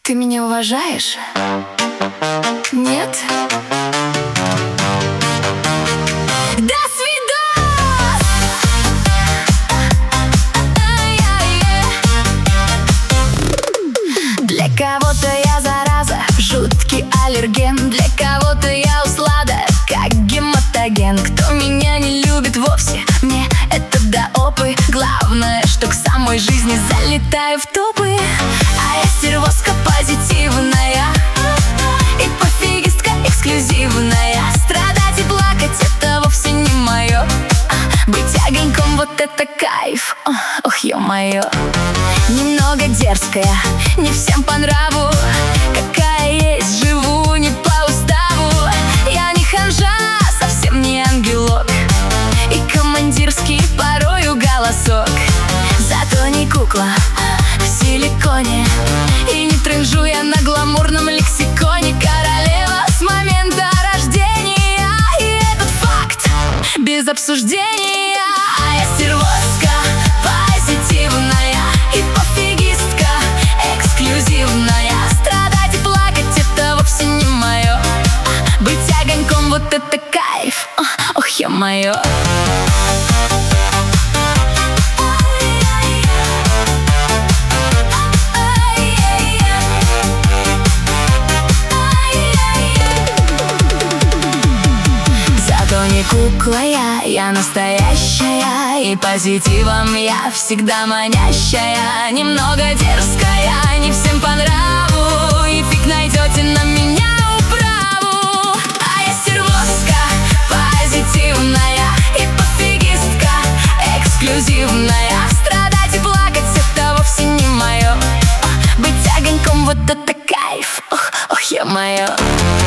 Ты меня уважаешь? Нет? До свидос! Для кого-то я зараза, жуткий аллерген. Для кого-то я услада, как гематоген. Кто меня не любит вовсе, мне это до опы. Главное, что к самой жизни залетаю в топы. А я стервозка позитивная и пофигистка эксклюзивная. Страдать и плакать — это вовсе не мое. Быть огоньком — вот это кайф. Ох, ё-моё. Немного дерзкая, не всем по нраву. Какая есть, живу не по уставу. Я не ханжа, совсем не ангелок. И командирский порою голосок. Зато не кукла в силиконе. И не трынжу я на гламурном лексиконе. Королева с момента рождения. И этот факт без обсуждения. А я стервозка позитивная и пофигистка эксклюзивная. Страдать и плакать — это вовсе не мое. Быть огоньком — вот это кайф. Ох, ё-моё. Не кукла я настоящая. И позитивом я всегда манящая. Немного дерзкая, не всем по нраву. И фиг найдете на меня управу. А я стервозка позитивная и пофигистка эксклюзивная. Страдать и плакать — это вовсе не мое. Быть огоньком — вот это кайф. Ох, ё-моё.